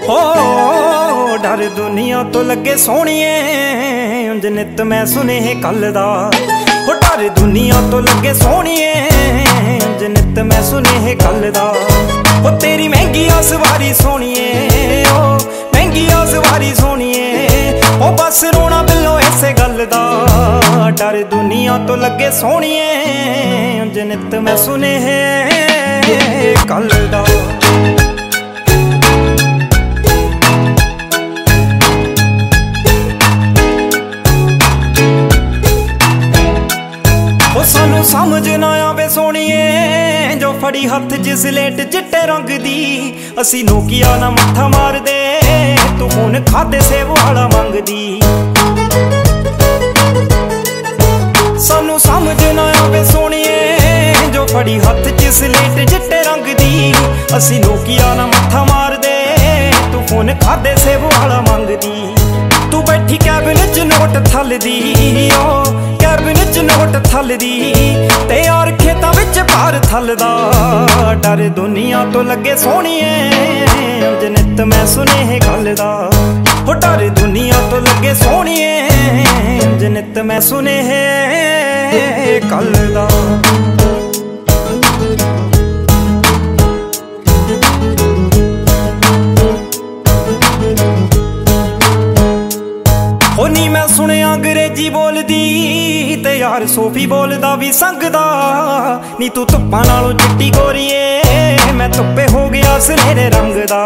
हो डर दुनिया तो लगे सोहणीए उंज नित मैं सुने कल दा। हो डर दुनिया तो लगे सोहणीए उंज नित मैं सुने कल दा। हो तेरी महंगी आ सवारी सोहणीए ओ महंगी आ सवारी सोहणीए ओ बस रोना बिलो इसे गल दा। डर दुनिया तो लगे सोहणीए उंज नित मैं सुने कल दा। सानू समझ ना आवे सोहणीए जो फड़ी हथ च स्लेट चिट्टे रंग दी। असी नोकिया ना मत्था मार दे तू हुण खादे सेब वाला मंगदी। सानू समझ ना आवे सोहणीए जो फड़ी हथ च स्लेट चिट्टे रंग दी। असी नोकिया ना मत्था मार दे तू हुण खादे सेब वाला मंगदी। तू बैठी कैबिन च नोट थलदी ओ कैबिन च नोट थलदी ते यार खेतां विच भार थलदा। डर दुनिया तो लगे सोहणीए उंज नित मैं सुने कल दा। हो डर दुनिया तो लगे सोहणीए उंज नित मैं सुने कल दा। हो नी मैं सुनिया अंग्रेजी बोलदी ते यार सोफी बोलदा भी संगदा। नी तू धुप्पां नालों चिट्टी गोरीए मैं धुप्पे हो गया सुनहरे रंग दा।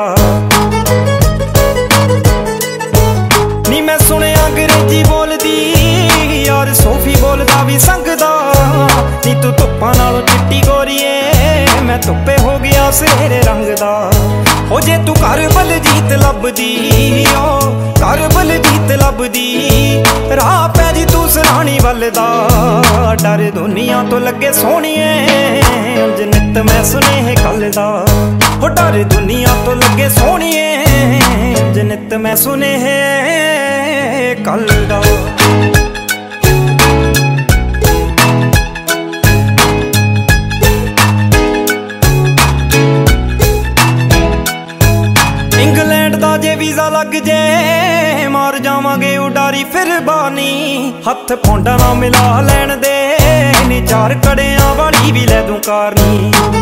नी मैं सुनिया अंग्रेजी बोलदी यार सोफी बोलदा भी संगदा। नी तू धुप्पां नालों चिट्टी गोरीए मैं धुप्पे हो गया सुनहरे रंग दा। हो जे तू घर बलजीत लभदी ओ घर बलजीत लभदी राह पै जी तू सराणी वलदा। डर दुनिया तो लगे सोहणीए उंज नित मैं सुने कल दा। हो डर दुनिया तो लगे सोहणीए उंज नित मैं सुने कल दा। इंग्लैंड दा जे वीज़ा लग जे मार जावांगे उडारी फिर बानी। हथ पौंडा ना मिला लैन दे नी चार कड़ियां वाली भी लै दूं कारनी।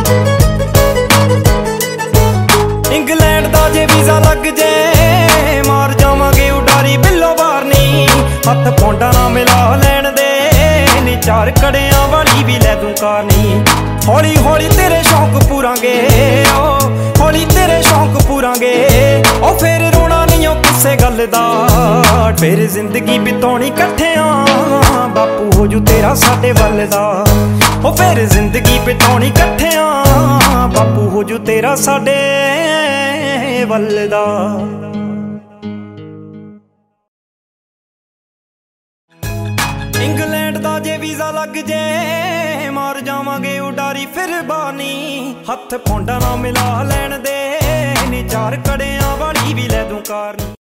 इंग्लैंड दा जे वीज़ा लग जे मार जावांगे उडारी बिल्लो बारनी। हथ पौंडा ना मिला लैन दे नी चार कड़ियां वाली भी लै दूं कारनी। हौली हौली तेरे शौक पूरांगे ओ हौली तेरे शौक पूरांगे ओ फिर रोना नहीं ओ किसे गल दा। फिर जिंदगी बिताउणी कट्ठियां बापू हो जू तेरा साडे वल दा। ओ फिर जिंदगी बिताउणी कट्ठियां बापू हो जू तेरा साडे वल दा। इंग्लैंड दा जे वीज़ा लग जे मार जावांगे उडारी फिर बानी। हथ पौंडा ना मिला लैन दे नी चार कड़ियां वाली भी लै दूं कारनी।